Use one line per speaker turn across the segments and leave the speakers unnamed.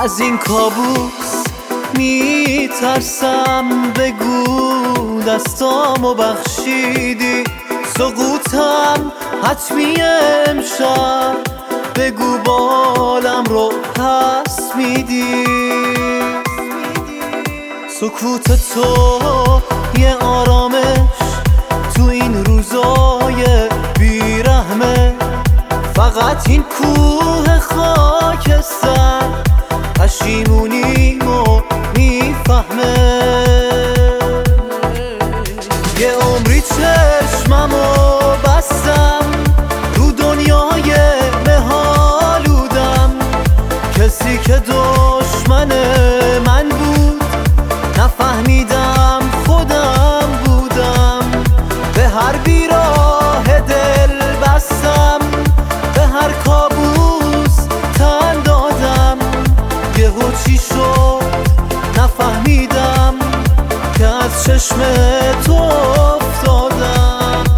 از این کابوس میترسم، بگو دستامو بخشیدی. سقوطم حتمی امشب، بگو بالم رو پس میدی. سکوت تو یه آرامش تو این روزای بیرحمه. فقط این کوه خاکستر پشیمونیمو میفهمه. یه عمری چشممو بستم رو دنیای مه‌آلودم. کسی که دشمن من بود نفهمیدم خودم بودم. به هر بیراه دل بستم، به هر کابوس تن دادم. یهو چی شد نفهمیدم که از چشم تو افتادم.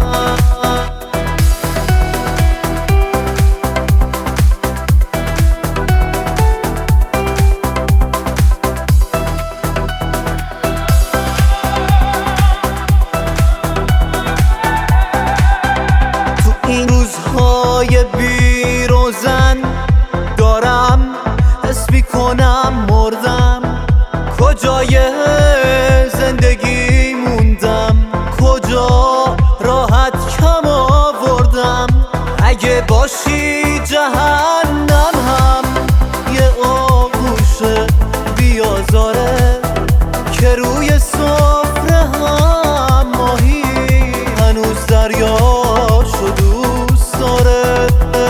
این روزهای بی روزن دارم حس میکنم مردم. کجای زندگی موندم، کجا راحت کم آوردم. اگه باشی جهنم هم یه آغوش بیازاره که روی سفره هم ماهی هنوز دریاشو دوست داره.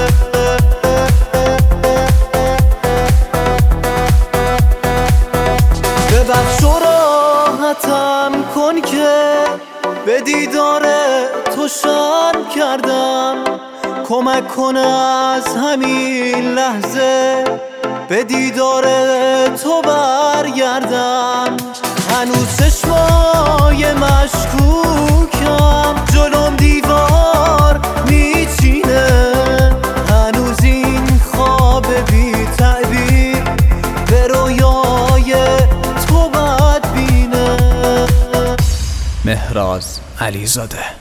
ببخش و راحتم کن که به دیدار تو شرم کردم. کمک کن از همین لحظه به دیدار تو برگردم. هنوز چشمای مشکوکم جلوم دیوار میچینه. هنوز این خواب بی تعبیر به رویای تو بدبینه.
مهراز علیزاده.